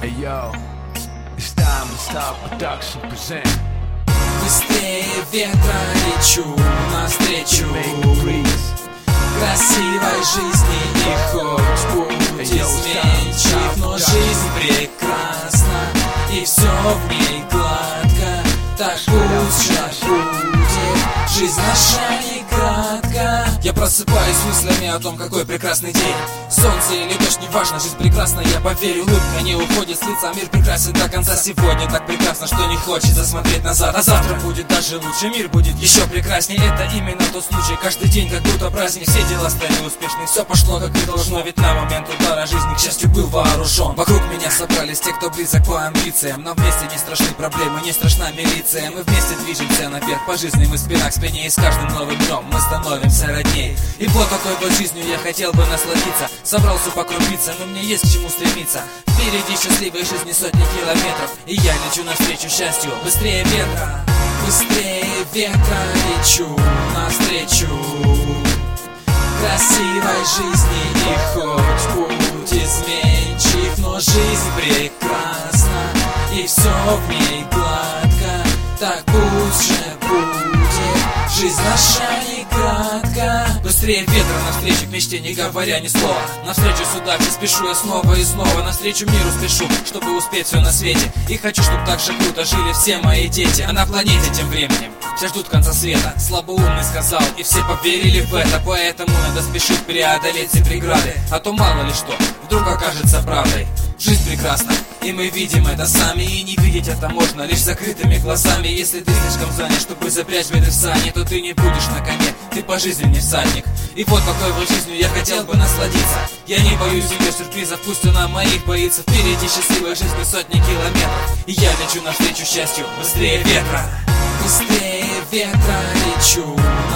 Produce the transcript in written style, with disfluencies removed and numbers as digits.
Hey yo, it's time to stop production present. Быстрее ветра лечу навстречу красивой жизни, и хоть путь изменчив, но жизнь прекрасна, и все в ней гладко. Так пусть же будет, жизнь наша не кратка. Я просыпаюсь с мыслями о том, какой прекрасный день. Солнце или дождь, неважно, жизнь прекрасна, я поверю. Улыбка не уходит с лица, мир прекрасен до конца. Сегодня так прекрасно, что не хочется смотреть назад. А завтра будет даже лучше, мир будет еще прекраснее. Это именно тот случай, каждый день как будто праздник. Все дела стали успешны, все пошло как и должно. Ведь на момент удара жизни, к счастью, был вооружен. Вокруг меня собрались те, кто близок по амбициям. Нам вместе не страшны проблемы, не страшна милиция. Мы вместе движемся наверх по жизни, мы спина к спине. И с каждым новым днем мы становимся родней. И вот такой вот жизнью я хотел бы насладиться. Собрался по крупицам, но мне есть к чему стремиться. Впереди счастливой жизни сотни километров, и я лечу навстречу счастью. Быстрее ветра, быстрее ветра лечу навстречу красивой жизни, и хоть путь изменчив, но жизнь прекрасна, и все в ней гладко. Так пусть же будет, жизнь наша не кратка. Быстрее ветра навстречу к мечте, не говоря ни слова. Навстречу с удачей спешу я снова и снова. Навстречу миру спешу, чтобы успеть все на свете. И хочу, чтобы так же круто жили все мои дети. А на планете тем временем все ждут конца света. Слабоумный сказал, и все поверили в это. Поэтому надо спешить преодолеть все преграды. А то мало ли что, вдруг окажется правдой. Жизнь прекрасна, и мы видим это сами. И не видеть это можно лишь закрытыми глазами. Если ты слишком занят, чтобы запрячь беды в сани, то ты не будешь на коне, ты по жизни не всадник. И вот такой вот жизнью я хотел бы насладиться. Я не боюсь ее сюрпризов, пусть она моих боится. Впереди счастливой жизни сотни километров, и я лечу навстречу счастью. Быстрее ветра, быстрее ветра лечу